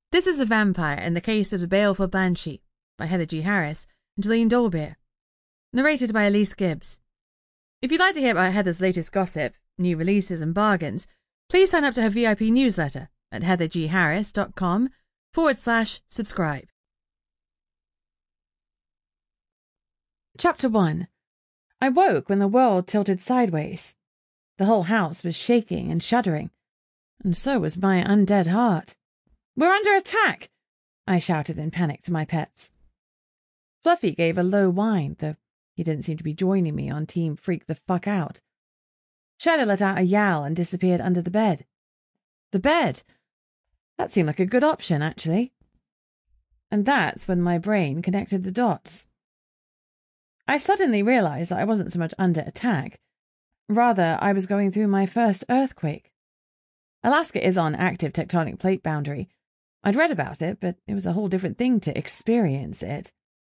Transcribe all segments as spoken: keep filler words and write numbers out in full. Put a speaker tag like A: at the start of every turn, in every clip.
A: This is A Vampire in the Case of the Baleful Banshee by Heather G. Harris and Jillian Dolbear. Narrated by Elise Gibbs. If you'd like to hear about Heather's latest gossip, new releases and bargains, please sign up to her V I P newsletter at heathergharris.com forward slash subscribe. Chapter one. I woke when the world tilted sideways. The whole house was shaking and shuddering, and so was my undead heart. "We're under attack!" I shouted in panic to my pets. Fluffy gave a low whine, though he didn't seem to be joining me on Team Freak the Fuck Out. Shadow let out a yowl and disappeared under the bed. The bed! That seemed like a good option, actually. And that's when my brain connected the dots. I suddenly realized that I wasn't so much under attack. Rather, I was going through my first earthquake. Alaska is on active tectonic plate boundary. I'd read about it, but it was a whole different thing to experience it.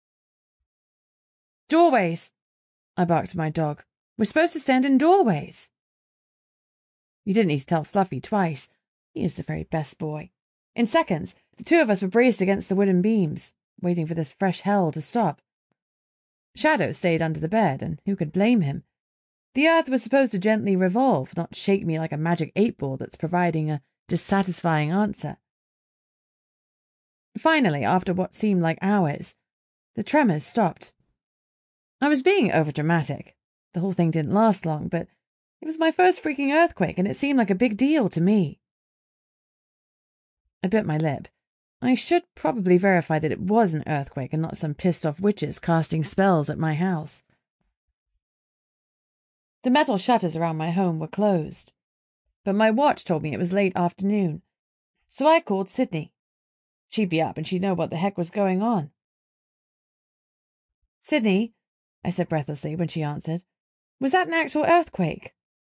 A: "Doorways!" I barked at my dog. "We're supposed to stand in doorways." You didn't need to tell Fluffy twice. He is the very best boy. In seconds, the two of us were braced against the wooden beams, waiting for this fresh hell to stop. Shadow stayed under the bed, and who could blame him? The earth was supposed to gently revolve, not shake me like a magic eight-ball that's providing a dissatisfying answer. Finally, after what seemed like hours, the tremors stopped. I was being overdramatic. The whole thing didn't last long, but it was my first freaking earthquake, and it seemed like a big deal to me. I bit my lip. I should probably verify that it was an earthquake and not some pissed-off witches casting spells at my house. The metal shutters around my home were closed, but my watch told me it was late afternoon, so I called Sydney. She'd be up and she'd know what the heck was going on. "Sydney," I said breathlessly when she answered, "was that an actual earthquake?"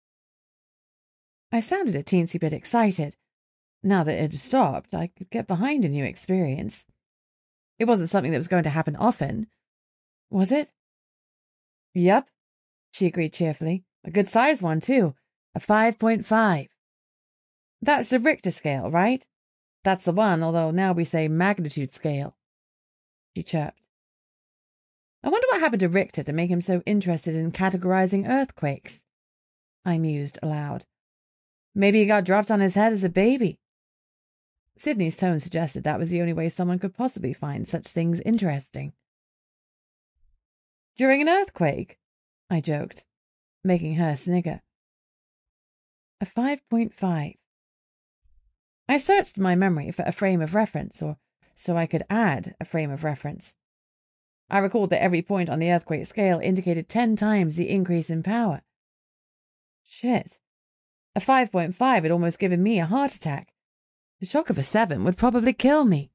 A: I sounded a teensy bit excited. Now that it had stopped, I could get behind a new experience. It wasn't something that was going to happen often. Was it? "Yep," she agreed cheerfully. "A good-sized one, too. A five point five. That's the Richter scale, right? That's the one, although now we say magnitude scale." She chirped. I wonder what happened to Richter to make him so interested in categorizing earthquakes. I mused aloud. Maybe he got dropped on his head as a baby. Sydney's tone suggested that was the only way someone could possibly find such things interesting. "During an earthquake?" I joked, making her snigger. A five point five. I searched my memory for a frame of reference, or so I could add a frame of reference. I recalled that every point on the earthquake scale indicated ten times the increase in power. Shit. A five point five had almost given me a heart attack. The shock of a seven would probably kill me.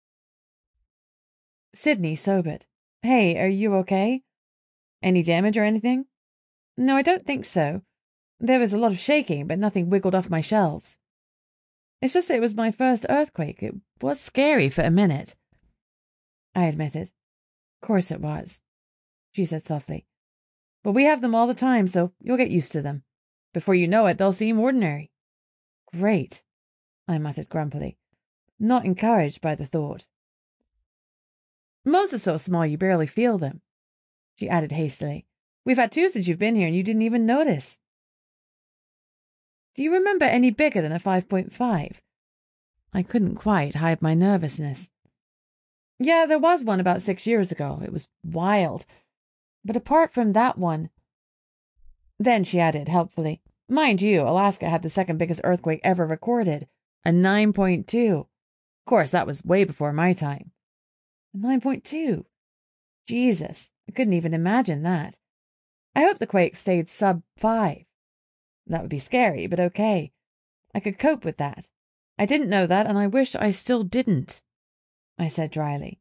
A: Sydney sobered. "Hey, are you okay? Any damage or anything?" "No, I don't think so. There was a lot of shaking, but nothing wiggled off my shelves. It's just that it was my first earthquake. It was scary for a minute." I admitted. "Of course it was," she said softly. "But we have them all the time, so you'll get used to them. Before you know it, they'll seem ordinary." "Great," I muttered grumpily, not encouraged by the thought. "Most are so small you barely feel them," she added hastily. "We've had two since you've been here and you didn't even notice." "Do you remember any bigger than a five point five? I couldn't quite hide my nervousness. "Yeah, there was one about six years ago. It was wild. But apart from that one..." Then she added helpfully, "Mind you, Alaska had the second biggest earthquake ever recorded, a nine point two. Of course, that was way before my time." A nine point two? Jesus, I couldn't even imagine that. I hope the quake stayed sub five. That would be scary, but okay. I could cope with that. I didn't know that, and I wish I still didn't," I said dryly.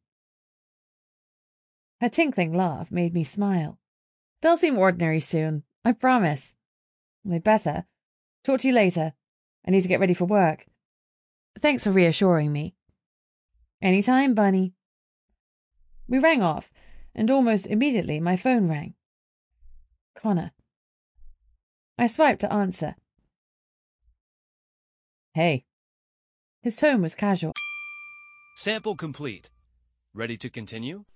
A: Her tinkling laugh made me smile. "They'll seem ordinary soon, I promise." "They better. Talk to you later. I need to get ready for work. Thanks for reassuring me." "Anytime, Bunny." We rang off, and almost immediately my phone rang. Connor. I swiped to answer.
B: "Hey."
A: His tone was casual.
B: Sample complete. Ready to continue?